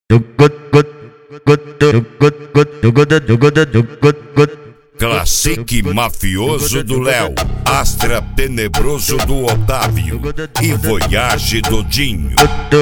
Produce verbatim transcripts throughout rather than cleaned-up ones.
Classique mafioso do Léo, Astra tenebroso do Otávio e Voyage do Dinho.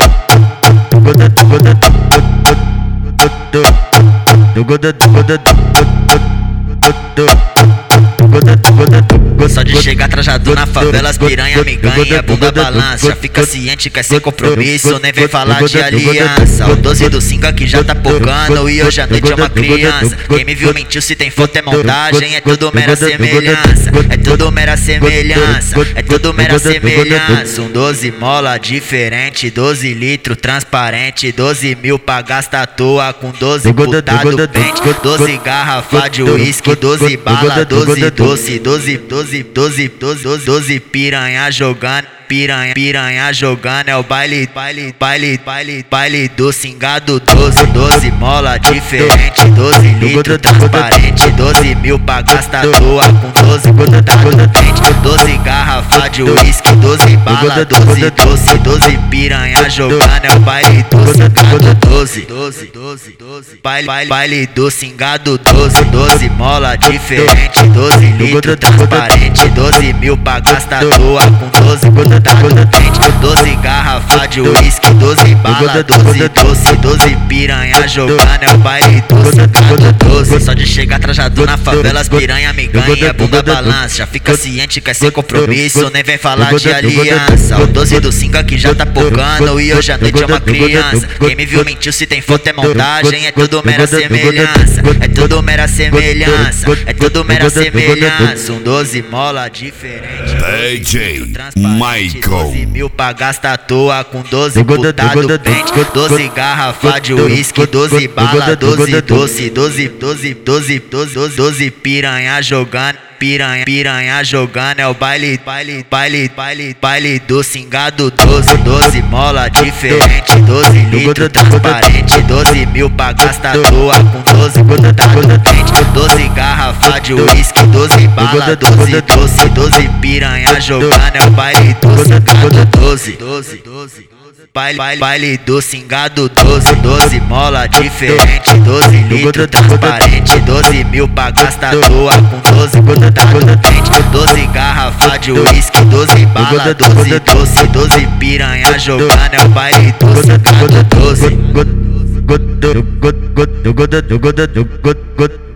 Só de chegar trajado na favela, as piranha me ganha, bunda balança. Já fica ciente, quer ser compromisso, nem vem falar de aliança. O doze do cinco aqui já tá pocando e hoje à noite é uma criança. Quem me viu mentiu, se tem foto é montagem, é tudo mera semelhança. É tudo mera semelhança, é tudo mera semelhança. Um doze mola diferente, doze litro transparente, doze mil pra gastar à toa com doze putado pente, doze garrafa de uísque, doze bala, doze doce, doze, doze, doze, doze, doze, doze piranha jogando, piranha, piranha jogando, é o baile, baile, baile, baile, baile do cingado. Doze, doze mola diferente, doze litro transparente, doze mil pra gastar à toa com doze putado pente, doze garrafa de uísque, doze bala, doze doce, doze piranha jogando, é o baile do cingado. Doze, doze, doze, doze, baile, baile, baile do cingado. Doze, doze mola diferente, doze litro transparente, doze mil pra gastar à toa com doze putado pente, doze garrafa de uísque, doze bala, doze doce, doze piranha jogando, é o baile do cingado. Doze, só de chegar trajado na favela, as piranha me ganha, bunda balança. Já fica ciente, quer ser compromisso, nem vem falar de aliança. O doze do cinco aqui já tá pocando e hoje à noite é uma criança. Quem me viu mentiu, se tem foto é montagem, é tudo mera semelhança. É tudo mera semelhança, é tudo mera semelhança. Um doze mola diferente, D J Michael, doze mil pra gastar à toa com doze putado pente, doze garrafa de uísque, doze bala, doze doce, doze, doze, doze, doze, doze piranha jogando, piranha, piranha jogando, é o baile, baile, baile, baile, baile do cingado. Doze, doze mola diferente, doze litro transparente, doze mil pra gastar à toa com doze putado pente, doze garrafa de uísque, doze bala, doze doce, doze piranha jogando, é o baile do cingado. Doze, doze, doze, baile, baile, baile do cingado. Doze, doze mola diferente, doze litro transparente, doze mil pra gastar à toa com doze putado pente, doze garrafa de uísque, doze bala, doze doce, doze piranha jogando, é o baile do cingado. Doze.